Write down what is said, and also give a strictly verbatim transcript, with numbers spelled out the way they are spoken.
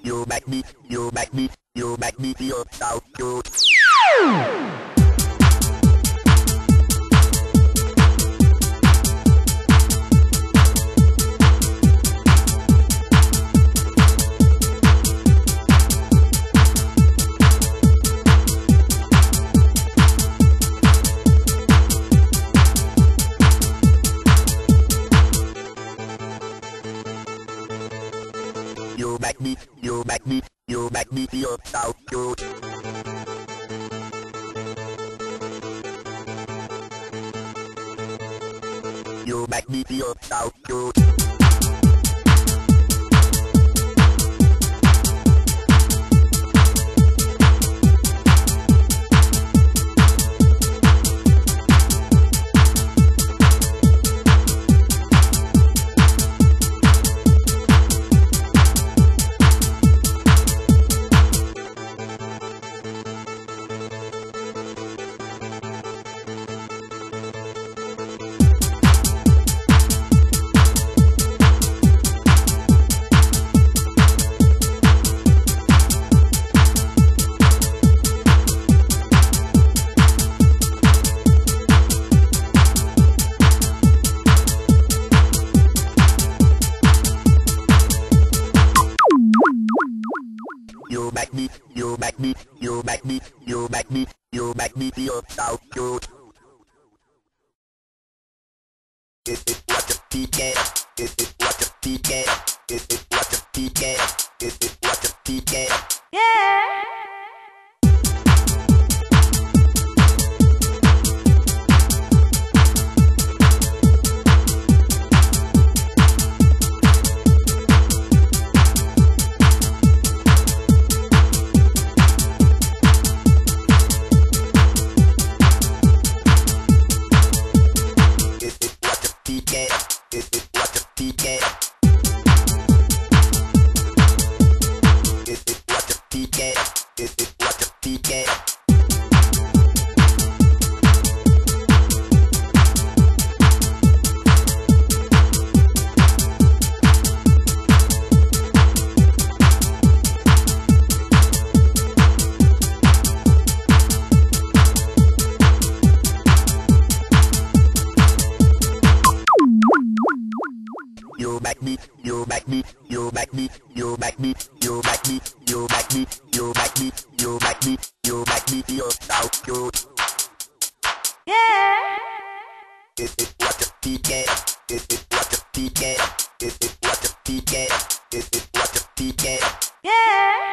you make me, you make me, you make me feel so good. You make me, you make me, you make me feel so good. You make me feel so good. You make me, you make me, you make me, you make me, you make me feel so good. Is it what the pecan? Is it what the pecan? Is it what the pecan? Is it what the pecan? Yeah. Is it what the pecan? Is it what the pecan? Is it what the pecan? You make me, you make me, you make me, you make me, you make me, you make me, you make me, you make me, you make me feel so good. Yeah. Is it what the pecan? Is it what the pecan? Is it what the pecan? Is it what the pecan? Yeah.